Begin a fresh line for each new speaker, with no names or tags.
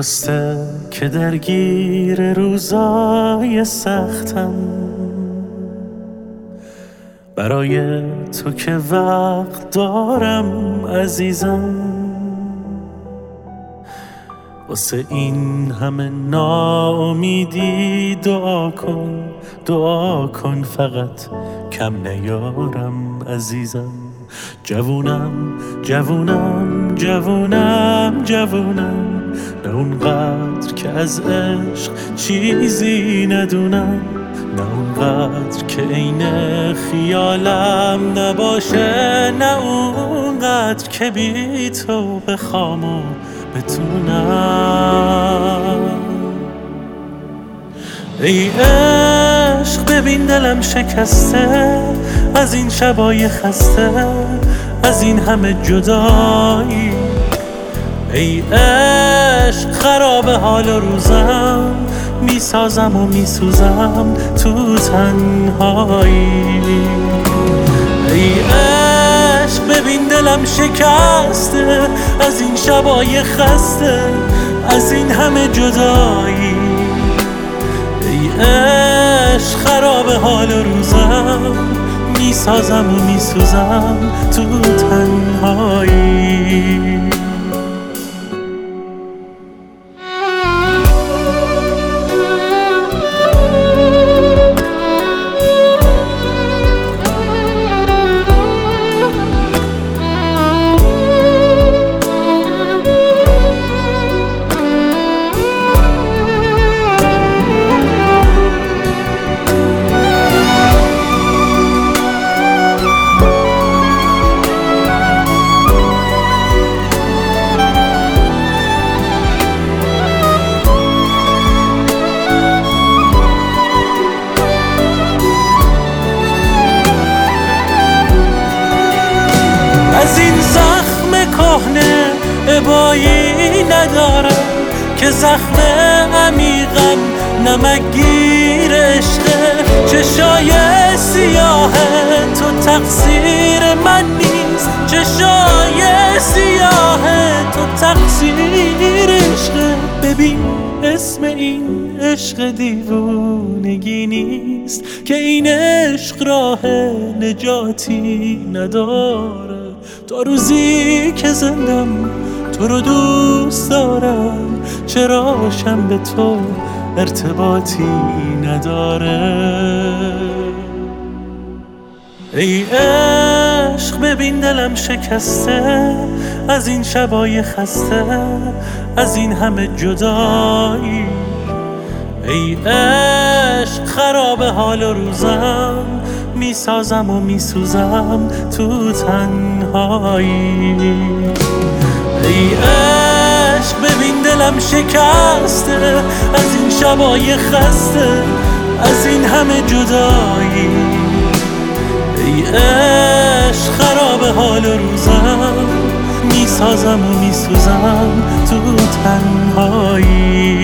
درسته که درگیر روزای سختم، برای تو که وقت دارم عزیزم. واسه این همه ناامیدی دعا کن فقط کم نیارم عزیزم. جوونم نه اونقدر که از عشق چیزی ندونم، نه اونقدر که عین خیالم نباشه، نه اونقدر که بی تو بخوام و بتونم. ای عشق ببین دلم شکسته از این شبای خسته، از این همه جدایی. ای عشق خراب حال روزم، میسازم و میسوزم تو تنهایی. ای عشق ببین دلم شکسته از این شبای خسته، از این همه جدایی. ای عشق خراب حال روزم، میسازم و میسوزم تو تنهایی. از این زخم کهنه ابایی ندارم که زخم عمیقم نمکگیر عشقه. چشای سیاه تو تقصیر من نیست، چشای سیاه تو تقصیر عشقه. ببین اسم این عشق دیوونگی نیست که این عشق راه نجاتی نداره. تا روزی که زندم تو رو دوست دارم، چراشم به تو ارتباطی نداره. ای عشق ببین دلم شکسته از این شبای خسته، از این همه جدایی. ای عشق خراب حال روزم، میسازم و میسوزم تو تنهایی. ای عشق ببین دلم شکسته از این شبای خسته، از این همه جدایی. ای عشق خراب حال روزم، میسازم و میسوزم تو تنهایی.